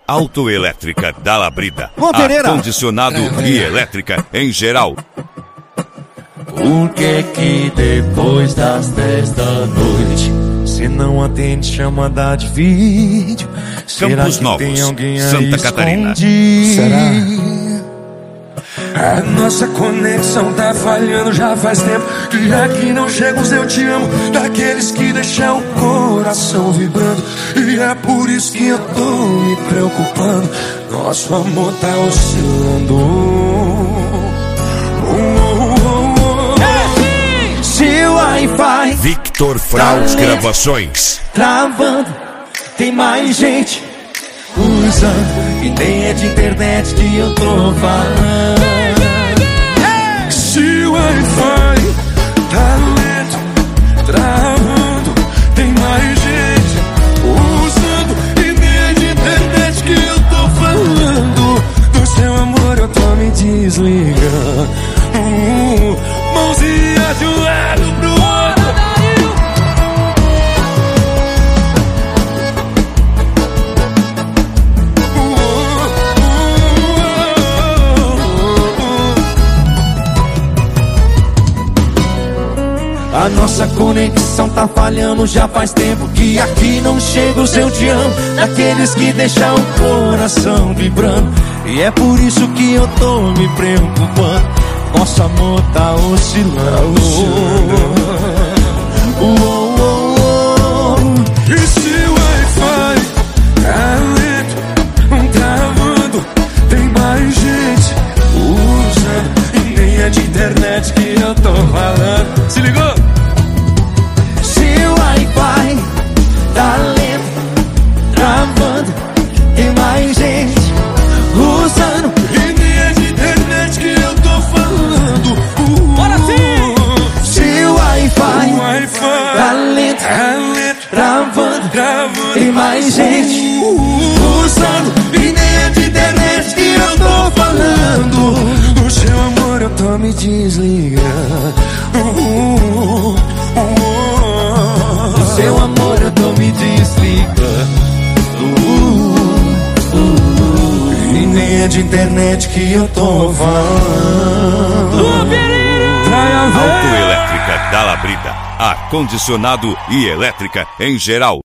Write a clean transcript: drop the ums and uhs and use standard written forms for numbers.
Autoelétrica da Labrida. Ar-condicionado e elétrica em geral. Por que depois das 10 da noite cê não atende chamada de vídeo? Será Campos que Novos, tem alguém aí Santa Catarina. escondido? Será? A nossa conexão tá falhando já faz tempo. Que aqui não chega os eu te amo, daqueles que deixam o coração vibrando. E é por isso que eu tô me preocupando. Nosso amor tá oscilando. Seu Wi-Fi Victor Fraus Gravações. travando, tem mais gente usando. E nem é de internet que eu tô falando. Se o Wi-Fi tá lento, travando, tem mais gente usando. E nem é de internet que eu tô falando. Do seu amor eu tô me desligando. Mãozinha de um lado pro outro. A nossa conexão tá falhando já faz tempo. Que aqui não chega o seu te amo, daqueles que deixam o coração vibrando. E é por isso que eu tô me preocupando. Nosso amor tá oscilando. E se o Wi-Fi tá lento, travando, tem mais gente usando. E nem é de internet que eu tô falando. Se ligou? Se o Wi-Fi tá lento, travando, tem mais gente usando. E nem é de internet que eu tô falando. Bora sim! Se o Wi-Fi tá lento, travando, tem mais gente usando. E nem é de internet que eu tô falando. O seu amor eu tô me desligando. O seu amor eu tô me desligando. E nem é de internet que eu tô falando. Autoelétrica da Labrida. Ar-condicionado e elétrica em geral.